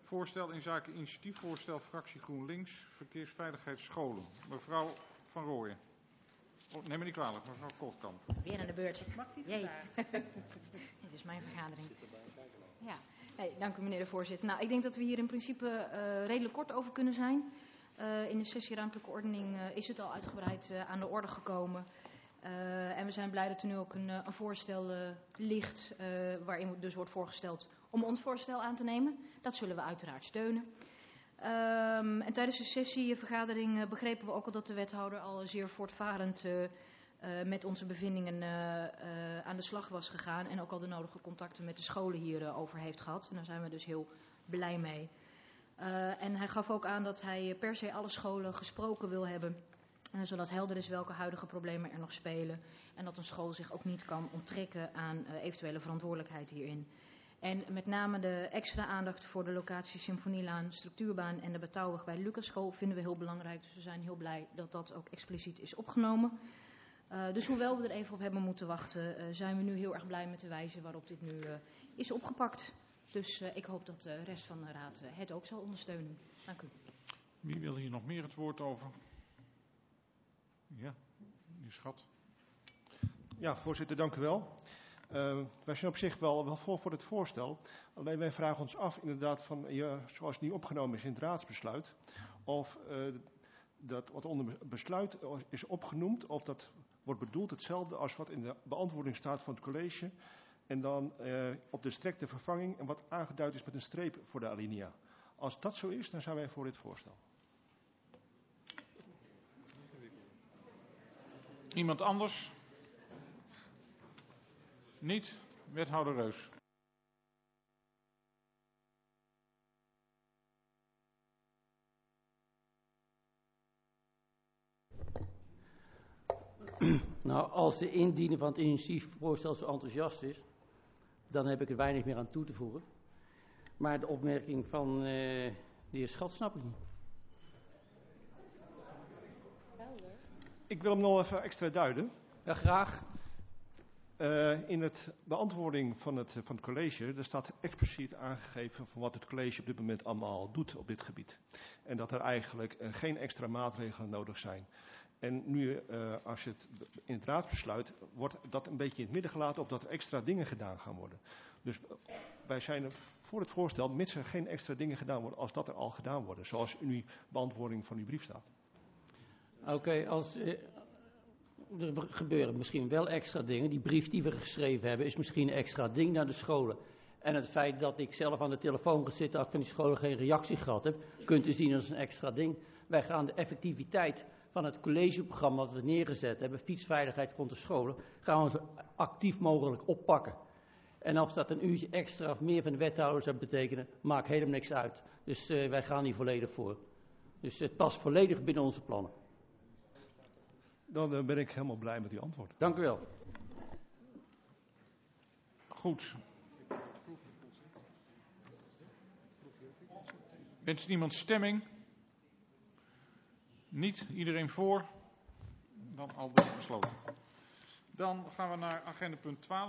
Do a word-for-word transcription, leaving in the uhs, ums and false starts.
Voorstel in zaken initiatiefvoorstel fractie GroenLinks, verkeersveiligheid scholen. Mevrouw Van Rooyen. Oh, neem me niet kwalijk, mevrouw Kortkamp. Weer aan de beurt. Mag niet Jee. Dit is mijn vergadering. Ja, hey, dank u meneer de voorzitter. Nou, ik denk dat we hier in principe uh, redelijk kort over kunnen zijn. Uh, in de sessie ruimtelijke ordening uh, is het al uitgebreid uh, aan de orde gekomen. Uh, en we zijn blij dat er nu ook een, een voorstel uh, ligt, uh, waarin dus wordt voorgesteld om ons voorstel aan te nemen. Dat zullen we uiteraard steunen. Um, en tijdens de sessievergadering uh, begrepen we ook al dat de wethouder al zeer voortvarend uh, uh, met onze bevindingen uh, uh, aan de slag was gegaan. En ook al de nodige contacten met de scholen hierover uh, heeft gehad. En daar zijn we dus heel blij mee. Uh, en hij gaf ook aan dat hij per se alle scholen gesproken wil hebben. Uh, zodat helder is welke huidige problemen er nog spelen. En dat een school zich ook niet kan onttrekken aan uh, eventuele verantwoordelijkheid hierin. En met name de extra aandacht voor de locatie Symfonielaan, Structuurbaan en de Betouwweg bij de Lucasschool vinden we heel belangrijk. Dus we zijn heel blij dat dat ook expliciet is opgenomen. Uh, dus hoewel we er even op hebben moeten wachten, uh, zijn we nu heel erg blij met de wijze waarop dit nu uh, is opgepakt. Dus uh, ik hoop dat de rest van de raad uh, het ook zal ondersteunen. Dank u. Wie wil hier nog meer het woord over? Ja, meneer Schat. Ja, voorzitter, dank u wel. Uh, wij zijn op zich wel, wel voor voor het voorstel. Alleen wij vragen ons af, inderdaad, van, ja, zoals het nu opgenomen is in het raadsbesluit, of uh, dat wat onder besluit is opgenoemd, of dat wordt bedoeld hetzelfde als wat in de beantwoording staat van het college. En dan uh, op de strekte vervanging en wat aangeduid is met een streep voor de alinea. Als dat zo is, dan zijn wij voor dit voorstel. Iemand anders? Niet? Wethouder Reus. Nou, als de indiener van het initiatiefvoorstel zo enthousiast is, dan heb ik er weinig meer aan toe te voegen. Maar de opmerking van uh, de heer Schat snap ik niet. Ik wil hem nog even extra duiden. Ja, graag. Uh, in het beantwoording van het, van het college, er staat expliciet aangegeven van wat het college op dit moment allemaal doet op dit gebied. En dat er eigenlijk uh, geen extra maatregelen nodig zijn. En nu, uh, als je het in het raadsbesluit, wordt dat een beetje in het midden gelaten of dat er extra dingen gedaan gaan worden. Dus wij zijn voor het voorstel, mits er geen extra dingen gedaan worden als dat er al gedaan worden. Zoals in uw beantwoording van uw brief staat. Oké, okay, als... Uh... Er gebeuren misschien wel extra dingen. Die brief die we geschreven hebben is misschien een extra ding naar de scholen. En het feit dat ik zelf aan de telefoon gezeten dat ik van die scholen geen reactie gehad heb, kunt u zien als een extra ding. Wij gaan de effectiviteit van het collegeprogramma dat we neergezet hebben, fietsveiligheid rond de scholen, gaan we zo actief mogelijk oppakken. En of dat een uurtje extra of meer van de wethouder zou betekenen, maakt helemaal niks uit. Dus uh, wij gaan hier volledig voor. Dus het past volledig binnen onze plannen. Dan ben ik helemaal blij met uw antwoord. Dank u wel. Goed. Wenst niemand stemming? Niet? Iedereen voor? Dan al dus besloten. Dan gaan we naar agenda punt twaalf.